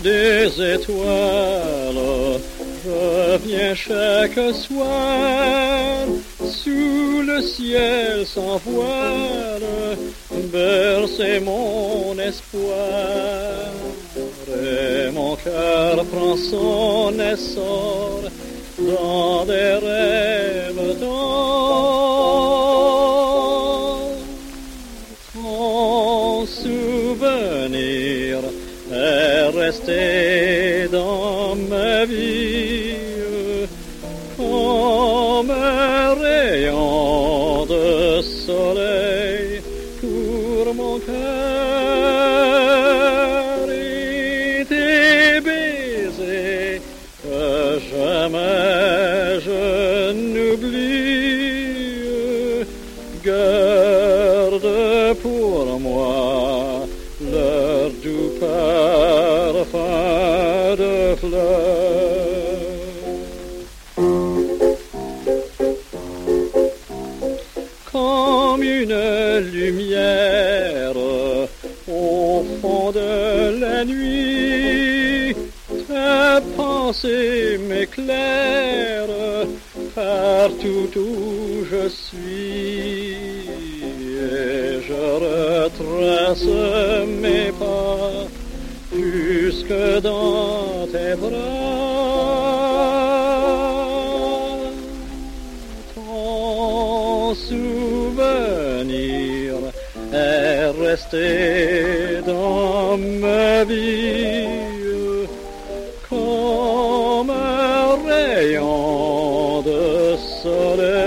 des étoiles, je viens chaque soir sous le ciel sans voile, bercer mon espoir. Et mon cœur prend son essor dans des rêves d'or. Ton souvenir est resté dans ma vie comme un rayon de soleil pour mon cœur, et tes baisers que jamais je n'oublie, garde pour moi leur doux parfum de fleurs. Comme une lumière au fond de la nuit, ta pensée m'éclaire partout où je suis, et je retrace mes pas jusque dans tes bras. Ton souvenir est resté dans ma vie comme un rayon de soleil